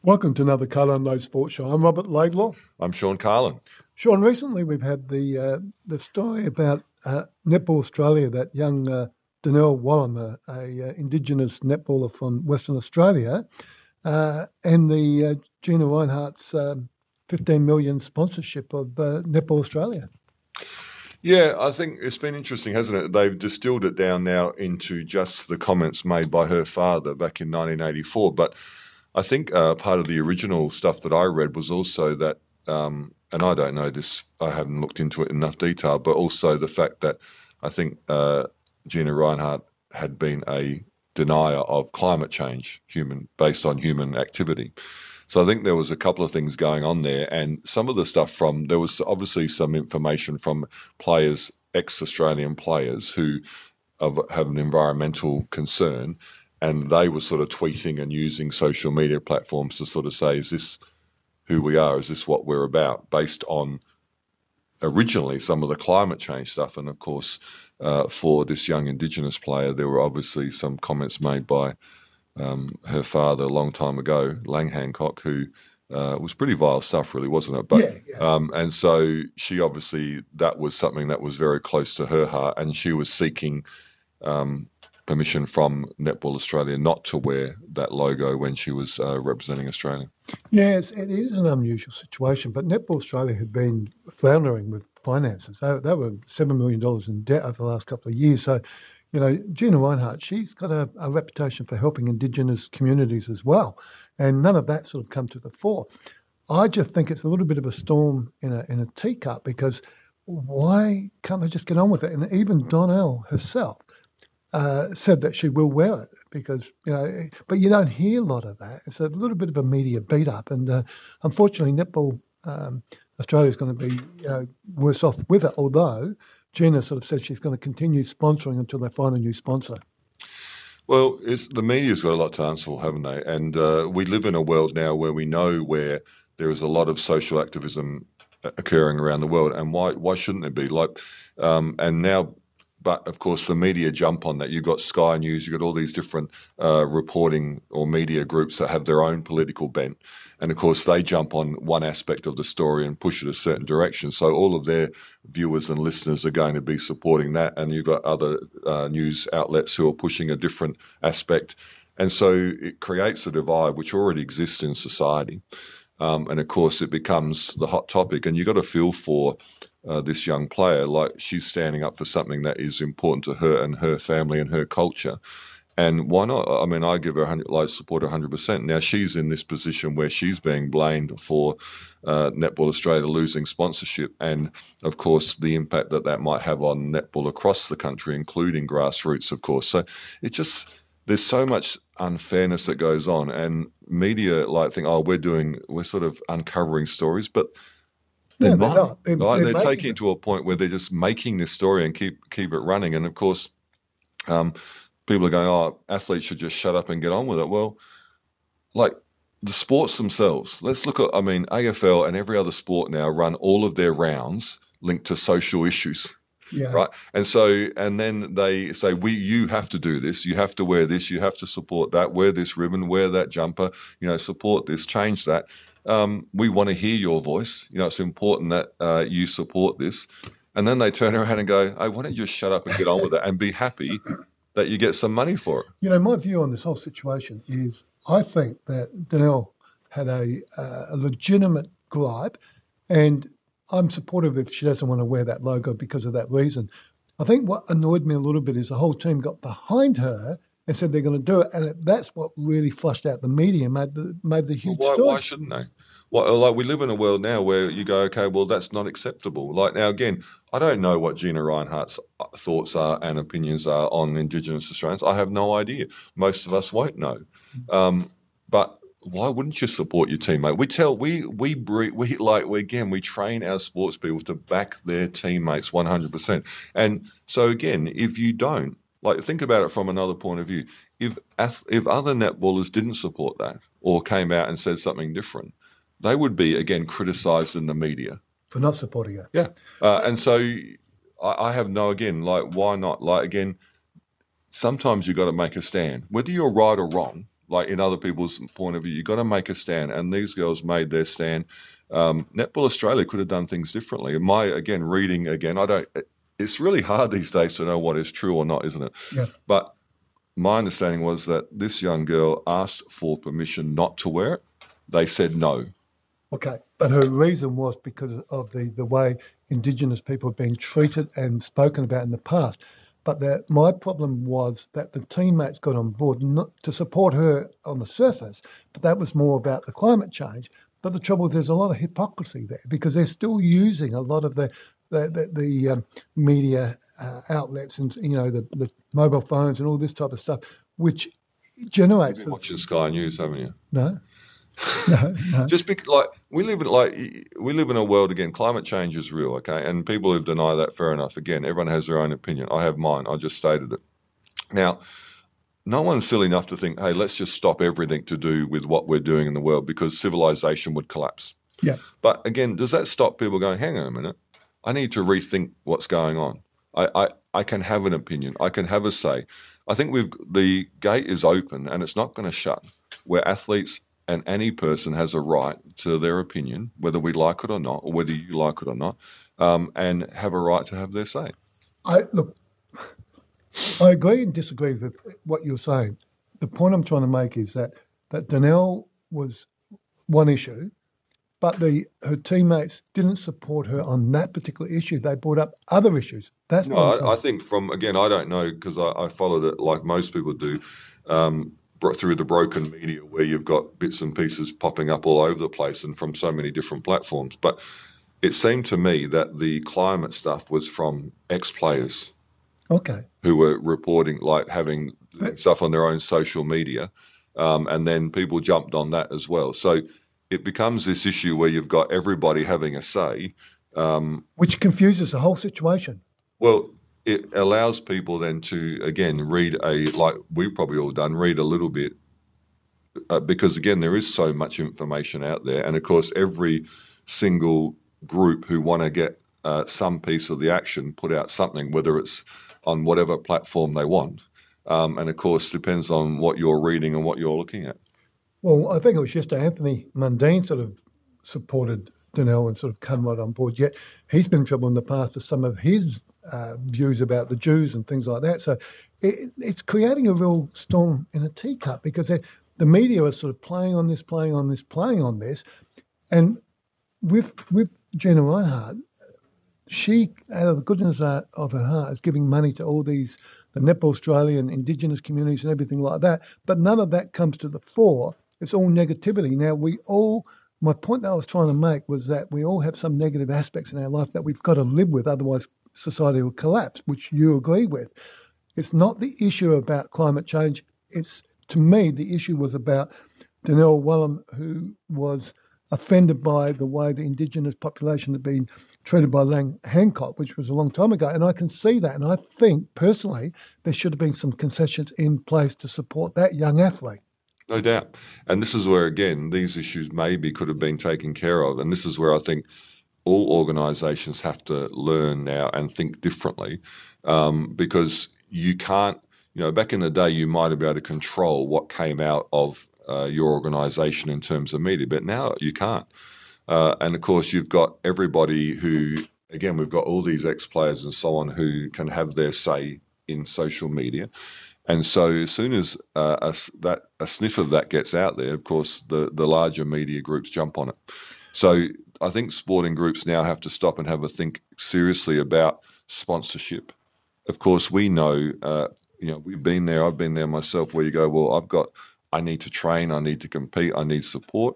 Welcome to another Colour and Low Sports Show. I'm Robert Laidlaw. I'm Sean Carlin. Sean, recently we've had the story about Netball Australia, that young Donnell Wallam, a Indigenous netballer from Western Australia, and the Gina Rinehart's 15 million sponsorship of Netball Australia. Yeah, I think it's been interesting, hasn't it? They've distilled it down now into just the comments made by her father back in 1984. But I think part of the original stuff that I read was also that, and I don't know this, I haven't looked into it in enough detail, but also the fact that I think Gina Rinehart had been a denier of climate change, based on human activity. So I think there was a couple of things going on there, and some of the stuff there was obviously some information from players, ex-Australian players who have an environmental concern, and they were sort of tweeting and using social media platforms to sort of say, is this who we are? Is this what we're about? Based on originally some of the climate change stuff. And of course, for this young Indigenous player, there were obviously some comments made by her father a long time ago, Lang Hancock, who was pretty vile stuff, really, wasn't it? But yeah. And so she obviously, that was something that was very close to her heart, and she was seeking permission from Netball Australia not to wear that logo when she was representing Australia. Yes, it is an unusual situation, but Netball Australia had been floundering with finances. They were $7 million in debt over the last couple of years. So, you know, Gina Rinehart, she's got a reputation for helping Indigenous communities as well, and none of that sort of come to the fore. I just think it's a little bit of a storm in a teacup, because why can't they just get on with it? And even Donnell herself said that she will wear it, because, you know, but you don't hear a lot of that. It's a little bit of a media beat up, and unfortunately, Netball Australia is going to be worse off with it. Although Gina sort of said she's going to continue sponsoring until they find a new sponsor. Well, the media's got a lot to answer for, haven't they? And we live in a world now where we know where there is a lot of social activism occurring around the world, and why shouldn't it be? And now. But, of course, the media jump on that. You've got Sky News, you've got all these different reporting or media groups that have their own political bent. And, of course, they jump on one aspect of the story and push it a certain direction. So all of their viewers and listeners are going to be supporting that. And you've got other news outlets who are pushing a different aspect. And so it creates a divide which already exists in society. And, of course, it becomes the hot topic. And you've got to feel for this young player, like she's standing up for something that is important to her and her family and her culture. And why not? I mean, I give her support 100%. Now she's in this position where she's being blamed for Netball Australia losing sponsorship, and of course the impact that might have on netball across the country, including grassroots, of course. So there's so much unfairness that goes on, and media think, oh, we're sort of uncovering stories, but they're not. They're taking it to a point where they're just making this story and keep it running. And of course, people are going, oh, athletes should just shut up and get on with it. Well, like the sports themselves, let's look at, AFL and every other sport now run all of their rounds linked to social issues. Yeah. Right. And then they say, you have to do this, you have to wear this, you have to support that, wear this ribbon, wear that jumper, support this, change that. We want to hear your voice. It's important that you support this. And then they turn around and go, hey, why don't you just shut up and get on with it and be happy that you get some money for it? My view on this whole situation is I think that Donnell had a legitimate gripe, and I'm supportive if she doesn't want to wear that logo because of that reason. I think what annoyed me a little bit is the whole team got behind her and said they're going to do it, and that's what really flushed out the media, made the huge story. Why shouldn't they? We live in a world now where you go, okay, well, that's not acceptable. Now, again, I don't know what Gina Rinehart's thoughts are and opinions are on Indigenous Australians. I have no idea. Most of us won't know. But why wouldn't you support your teammate? We train our sports people to back their teammates 100%. And so again, if you don't, think about it from another point of view. If other netballers didn't support that or came out and said something different, they would be, again, criticised in the media. For not supporting it. Yeah. And so I have why not? Again, sometimes you've got to make a stand. Whether you're right or wrong, like in other people's point of view. You've got to make a stand, and these girls made their stand. Netball Australia could have done things differently. Reading again, it's really hard these days to know what is true or not, isn't it? Yeah. But my understanding was that this young girl asked for permission not to wear it. They said no. Okay, but her reason was because of the way Indigenous people have been treated and spoken about in the past. But my problem was that the teammates got on board not to support her on the surface, but that was more about the climate change. But the trouble is there's a lot of hypocrisy there because they're still using a lot of the media outlets and, the mobile phones and all this type of stuff, which generates... You've been watching Sky News, haven't you? No. No. Just because, we live in a world, again, climate change is real, okay? And people who deny that, fair enough. Again, everyone has their own opinion. I have mine. I just stated it. Now, no one's silly enough to think, hey, let's just stop everything to do with what we're doing in the world because civilization would collapse. Yeah. But again, does that stop people going, hang on a minute, I need to rethink what's going on. I can have an opinion. I can have a say. I think the gate is open and it's not going to shut, where athletes and any person has a right to their opinion, whether we like it or not, or whether you like it or not, and have a right to have their say. I agree and disagree with what you're saying. The point I'm trying to make is that Donnell was one issue, but her teammates didn't support her on that particular issue. They brought up other issues. That's what I think I don't know because I followed it like most people do, through the broken media where you've got bits and pieces popping up all over the place and from so many different platforms. But it seemed to me that the climate stuff was from ex-players. Okay. Who were reporting, like having stuff on their own social media, and then people jumped on that as well. So it becomes this issue where you've got everybody having a say. Which confuses the whole situation. Well, it allows people then to, again, read like we've probably all done, read a little bit, because, again, there is so much information out there. And, of course, every single group who want to get some piece of the action put out something, whether it's on whatever platform they want. And, of course, depends on what you're reading and what you're looking at. Well, I think it was just Anthony Mundine sort of supported Donnell and sort of come right on board. Yet he's been in trouble in the past for some of his views about the Jews and things like that. So it's creating a real storm in a teacup because the media are sort of playing on this. And with Gina Rinehart, she, out of the goodness of her heart, is giving money to all these, the Netball Australia and Indigenous communities and everything like that. But none of that comes to the fore. It's all negativity. Now, my point that I was trying to make was that we all have some negative aspects in our life that we've got to live with, otherwise society will collapse, which you agree with. It's not the issue about climate change. To me, the issue was about Donnell Wallam, who was offended by the way the Indigenous population had been treated by Lang Hancock, which was a long time ago. And I can see that. And I think, personally, there should have been some concessions in place to support that young athlete. No doubt. And this is where, again, these issues maybe could have been taken care of. And this is where I think all organisations have to learn now and think differently, because you can't, back in the day, you might have been able to control what came out of your organisation in terms of media, but now you can't. And of course, you've got everybody who, again, we've got all these ex-players and so on who can have their say in social media. And so as soon as a sniff of that gets out there, of course, the larger media groups jump on it. So I think sporting groups now have to stop and have a think seriously about sponsorship. Of course, we know, we've been there, I've been there myself, where you go, well, I need to train, I need to compete, I need support.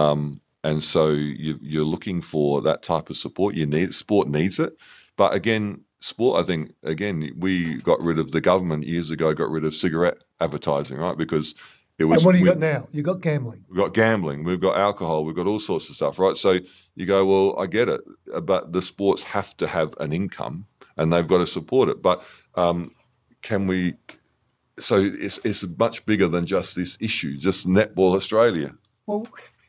And so you're looking for that type of support. Sport needs it. But again, sport, I think, we got rid of, the government years ago got rid of cigarette advertising, right? Because it was... And what do you got now? You got gambling. We've got gambling, we've got alcohol, we've got all sorts of stuff, right? So you go, well, I get it, but the sports have to have an income and they've got to support it. But can we... So it's much bigger than just this issue, just Netball Australia. Well,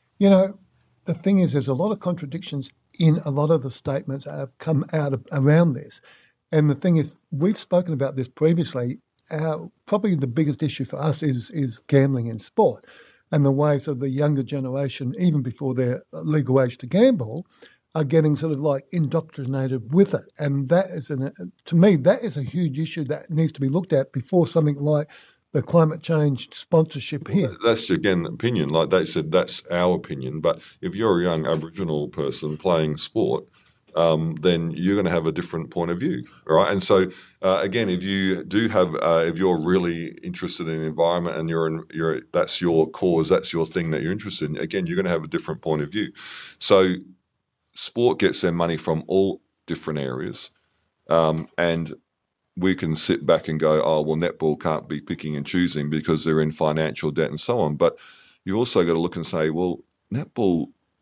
the thing is, there's a lot of contradictions in a lot of the statements that have come out around this. And the thing is, we've spoken about this previously, probably the biggest issue for us is gambling in sport, and the ways of the younger generation, even before they're legal age to gamble, are getting sort of like indoctrinated with it. And that is, to me, that is a huge issue that needs to be looked at before something like the climate change sponsorship here. That's, again, opinion. Like they said, that's our opinion. But if you're a young Aboriginal person playing sport, then you're going to have a different point of view, right? And so, again, if you do have, if you're really interested in the environment and that's your cause, that's your thing that you're interested in, again, you're going to have a different point of view. So sport gets their money from all different areas, and we can sit back and go, oh, well, netball can't be picking and choosing because they're in financial debt and so on. But you've also got to look and say, well, netball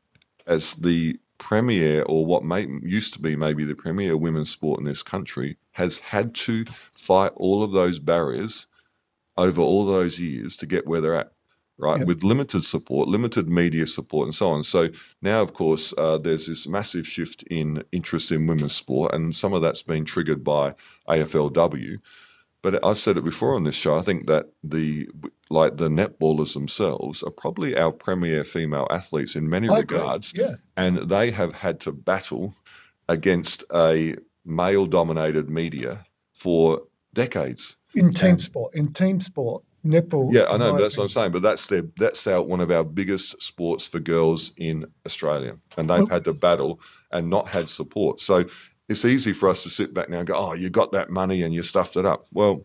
as the premier, or what used to be maybe the premier women's sport in this country, has had to fight all of those barriers over all those years to get where they're at, right? Yep. With limited support, limited media support and so on. So now, of course, there's this massive shift in interest in women's sport, and some of that's been triggered by AFLW. But I've said it before on this show, I think that the netballers themselves are probably our premier female athletes in many regards. Yeah. And they have had to battle against a male-dominated media for decades. In team sport, netball. Yeah, I know, but that's what I'm saying. But that's one of our biggest sports for girls in Australia, and they've had to battle and not had support. So it's easy for us to sit back now and go, oh, you got that money and you stuffed it up. Well,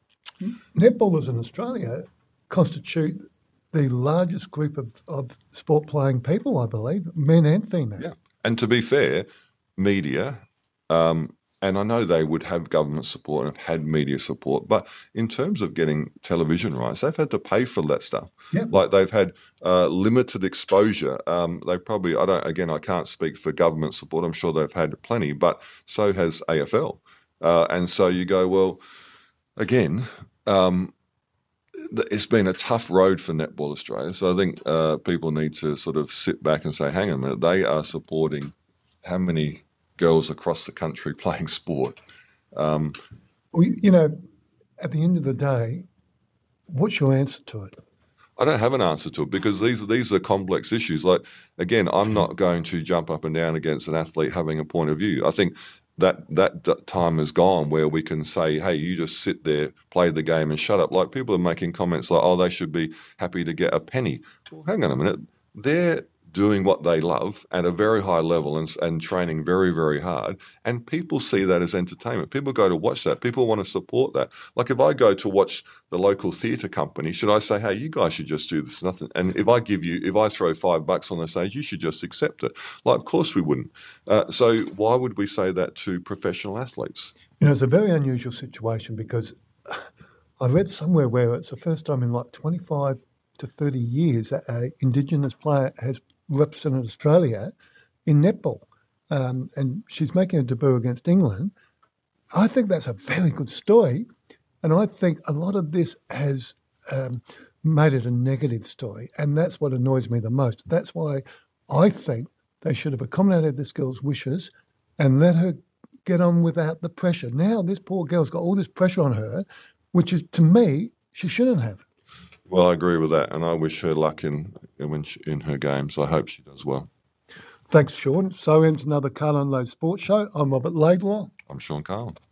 netballers in Australia constitute the largest group of sport-playing people, I believe, men and female. Yeah, and to be fair, media, and I know they would have government support and have had media support, but in terms of getting television rights, they've had to pay for that stuff. Yep. Like they've had limited exposure. They probably, I can't speak for government support. I'm sure they've had plenty, but so has AFL. And so you go, well, again, it's been a tough road for Netball Australia. So I think people need to sort of sit back and say, hang on a minute, they are supporting how many girls across the country playing sport? Well, at the end of the day, what's your answer to it? I don't have an answer to it because these are complex issues. Like, again, I'm not going to jump up and down against an athlete having a point of view. I think that time is gone where we can say, hey, you just sit there, play the game and shut up. Like, people are making comments like, oh, they should be happy to get a penny. Well, hang on a minute. They're doing what they love at a very high level and training very, very hard. And people see that as entertainment. People go to watch that. People want to support that. Like, if I go to watch the local theatre company, should I say, hey, you guys should just do this? Nothing. And if I throw $5 on the stage, you should just accept it. Like, of course we wouldn't. So why would we say that to professional athletes? It's a very unusual situation because I read somewhere where it's the first time in like 25 to 30 years that an Indigenous player has represented Australia in netball, and she's making a debut against England. I think that's a very good story, and I think a lot of this has made it a negative story, and that's what annoys me the most. That's why I think they should have accommodated this girl's wishes and let her get on without the pressure. Now this poor girl's got all this pressure on her, which is, to me, she shouldn't have. Well, I agree with that, and I wish her luck in her games. I hope she does well. Thanks, Sean. So ends another Carl and Lowe Sports Show. I'm Robert Laidlaw. I'm Sean Carl.